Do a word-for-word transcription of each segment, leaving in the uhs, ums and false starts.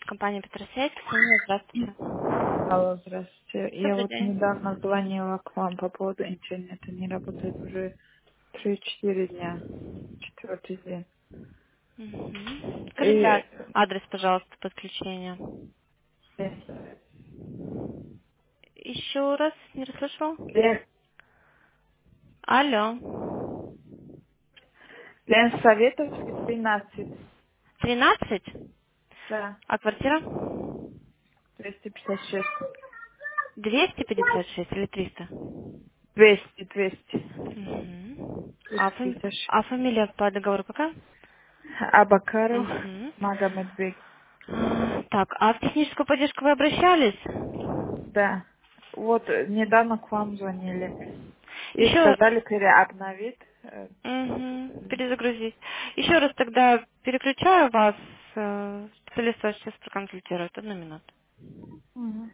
компания Петросвязь. Ксения, здравствуйте. Алло, здравствуйте. Я Добрый вот день. недавно звонила к вам по поводу интернета. Не работает уже три-четыре дня. Четвертый день. Мгм. Скажите И а- адрес, пожалуйста, подключения. Еще раз, не расслышал? Лен, Алло. Лен Советовский, тринадцать. Тринадцать. Да, А квартира? двести пятьдесят шесть. Двести пятьдесят шесть или триста? Двести, двести. Мгм. А, Двести фами- пятьдесят шесть. а фамилия по договору какая? Абакаров Мгм. Магомедбек. А, Так, а в техническую поддержку вы обращались? Да. Вот э, недавно к вам звонили. И Еще сказали переобновить. Э, Мгм. Перезагрузить. Еще раз тогда переключаю вас. э, Специалист вас сейчас проконсультирует. Одну минуту. мгм.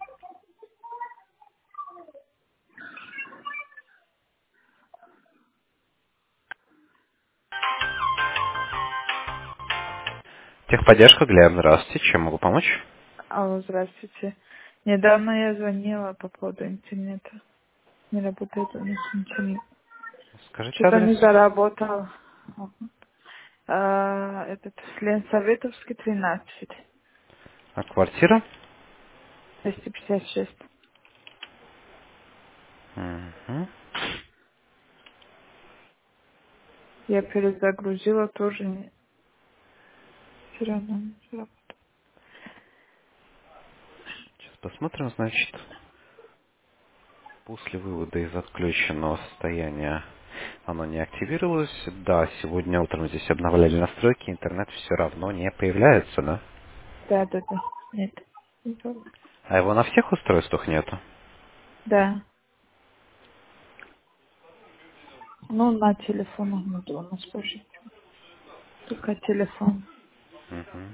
Техподдержка, Глеб, здравствуйте. Чем могу помочь? Алло, здравствуйте. Недавно я звонила по поводу интернета. Не работает у нас ничего. Скажите Что-то адрес. не заработал. А, этот Ленсоветовский, тринадцать. А квартира? двести пятьдесят шесть. Мгм. Я перезагрузила, тоже не... Все равно не заработал. Сейчас посмотрим, значит, после вывода из отключенного состояния оно не активировалось. Да, сегодня утром здесь обновляли настройки, интернет все равно не появляется, да? Да, да, да. Нет. Не было. А его на всех устройствах нету? Да. Ну, на телефонах нет у нас больше. Только телефон. Мгм.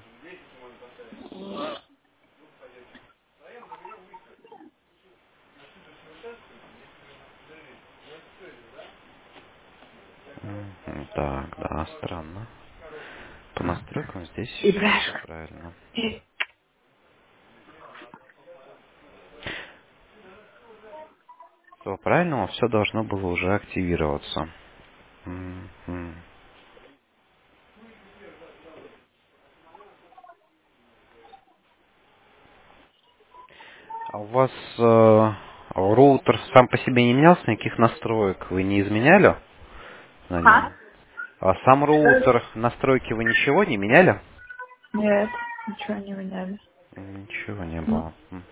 Мгм. Так, да, странно. По настройкам здесь все Ибрашка. правильно. Все правильно, все должно было уже активироваться. Мгм. А у вас э, роутер сам по себе не менялся, никаких настроек вы не изменяли на А? нем? А сам роутер, настройки вы ничего не меняли? Нет, ничего не меняли. Ничего не Ну, было. Мгм.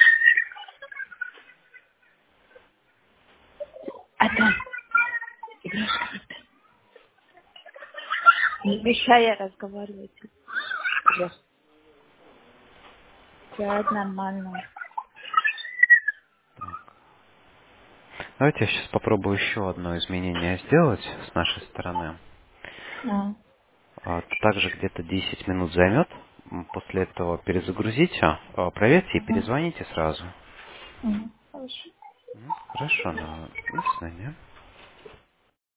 а там, Ибрашка, не мешай разговаривать. Ибрашка. Сядь нормально. Давайте я сейчас попробую еще одно изменение сделать с нашей стороны. А, А, Также где-то десять минут займет. М, После этого перезагрузите, а, проверьте и ага. перезвоните сразу. Ага. Хорошо. М, Хорошо, да. До свидания.